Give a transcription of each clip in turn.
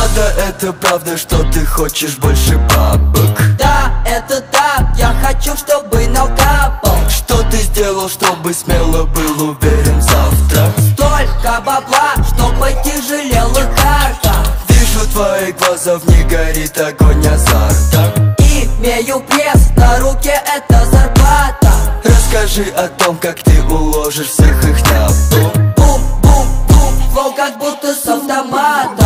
Влада, это правда, что ты хочешь больше бабок? Да, это так, я хочу, чтобы налкапал. Что ты сделал, чтобы смело был уверен завтра? Столько бабла, чтобы тяжелела карта. Вижу твои глаза, в них горит огонь азарта. Имею пресс, на руке это зарплата. Расскажи о том, как ты уложишь всех их на бум. Бум-бум-бум, флоу как будто с автомата.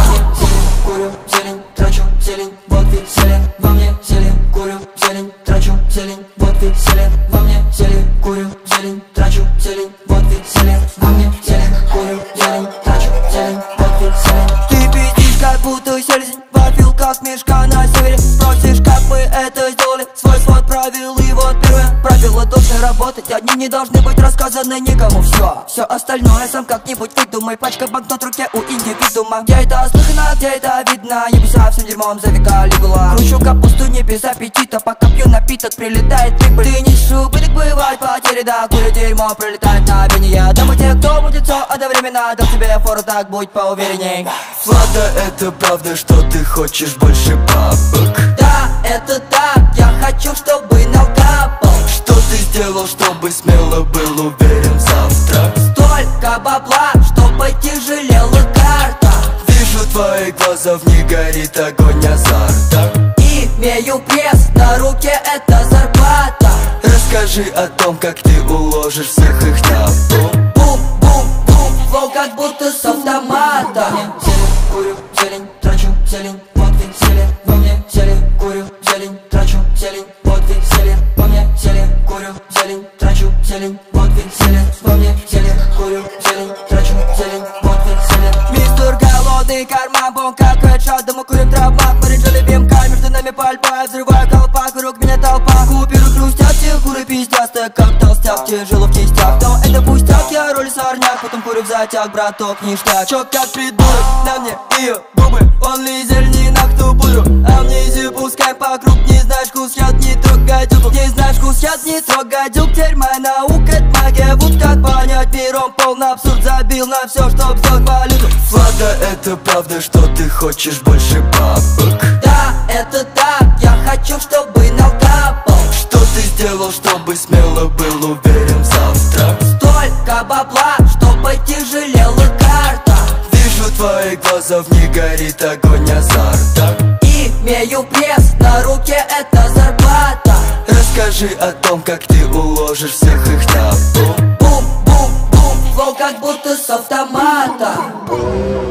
Курю зелень, трачу зелень, вот веселен во мне зелень. Курю зелень, трачу зелень, вот веселен во мне зелень. Курю зелень, трачу зелень, вот веселен во мне зелень. Курю зелень, трачу зелень, вот веселен. Ты пиздишь, как будто селезень, вафел как мешка на севере. Спросишь, как мы это сделали, свой свод правил. И вот первое правило: должны работать, одни не должны быть рассказаны никому. Все остальное сам как-нибудь выдумай. Пачка банкнот в руке у индивидуума. Где это слыхано, где это видно? Небеса всем дерьмом за века легла. Кручу капусту не без аппетита, пока пью напиток, прилетает прибыль. Ты несешь убыток, бывает потери, да. Курю дерьмо, пролетает на вине. Дома те, кто будет все одновременно. Дам тебе фору, так будь поуверенней. Влада, это правда, что ты хочешь больше бабок? Да, это так, я хочу, чтобы налкапал. Что ты сделал, чтобы смело был уверен завтра? Столько бабла, чтобы тяжелела карта. Вижу твои глаза, в них горит огонь азарта. Имею пресс, на руке это зарплата. Расскажи о том, как ты уложишь всех их на бум. Бум-бум-бум, флоу как будто с автомата. Курю зелень, трачу зелень, вот веселен во мне зелень. Курю зелень, трачу зелень, вот веселен во мне зелень. Курю зелень, трачу зелень, вот веселен во мне зелень. Курю зелень, трачу зелень, вот веселен. Мистер голодный карман, бом как хэдшот, дома курим травмат. Мы решили бимка, между нами пальба. Взрываю колпак, вокруг меня толпа. Куперы хрустят, все куры пиздят, как толстяк, тяжело в кистях. Но это пустяк, я роль сорняк, потом курю в затяг, браток, ништяк. Чё как придурок, на мне ее губы, он лизер не на кто пудру. Амнезию пускай по круг, не знаешь вкус, яд, не трогай дюк. Не знаешь вкус, яд, не трогай дюк. Теперь моя наука, это магия, вот как понять миром. Полный абсурд, забил на все, чтоб сделать валюту. Влада, это правда, что ты хочешь больше бабок? Да, это так, я хочу, чтобы налкапал. Что ты сделал, чтобы смело был уверен завтра? Столько бабла, чтобы тяжелела карта. Вижу твои глаза, в них горит огонь азарта. Имею пресс, на руке это зарплата. Расскажи о том, как ты уложишь всех их на бум. Бум-бум-бум, флоу как будто с автомата.